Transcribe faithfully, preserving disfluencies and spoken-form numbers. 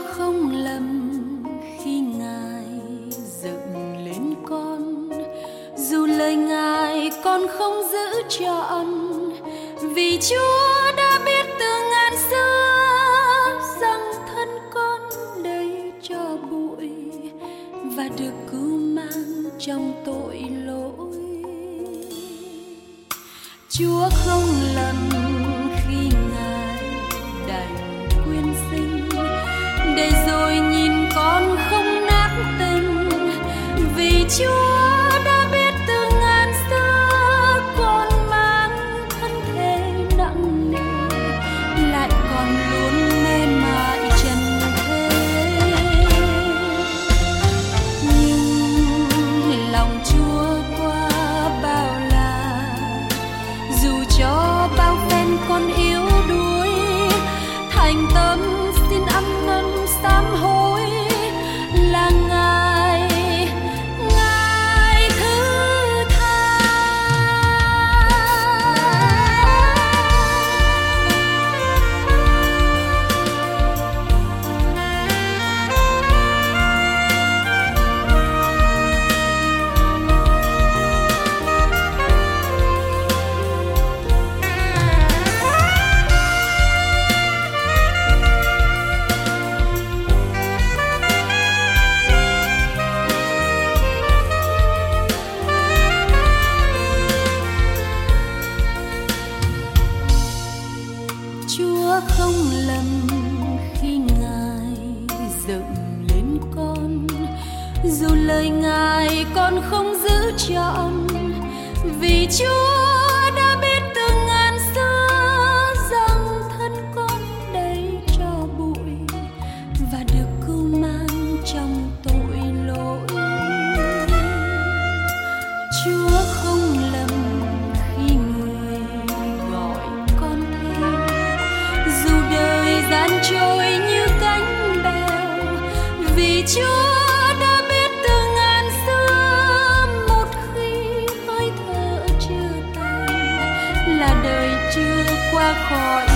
không lầm khi Ngài dựng lên con, dù lời Ngài con không giữ trọn, vì Chúa đã biết từ ngàn xưa rằng thân con đầy cho bụi và được cứu mang trong tội lỗi. Chúa không lầm khi Ngài đành quyên sinh, để rồi nhìn con không nát tình, vì Chúa đã biết từ ngàn xưa con mang thân thể nặng nề, lại còn luôn mê mải trần thế. Nhưng lòng Chúa qua bao la, dù cho bao phen con yếu đuối, thành tâm xin ăn năn sám hối, là Ngài, Ngài thứ tha. Chúa không lầm khi Ngài dựng lên con, dù lời Ngài con không giữ trọn, vì Chúa đã biết từ ngàn xưa rằng thân con đầy cho bụi và được cứu mang trong tội lỗi. Chúa không lầm khi người gọi con thêm, dù đời gian trôi như cánh bèo, vì Chúa đã biết từ ngàn xưa một khi hơi thở chưa tàn, là đời chưa qua khỏi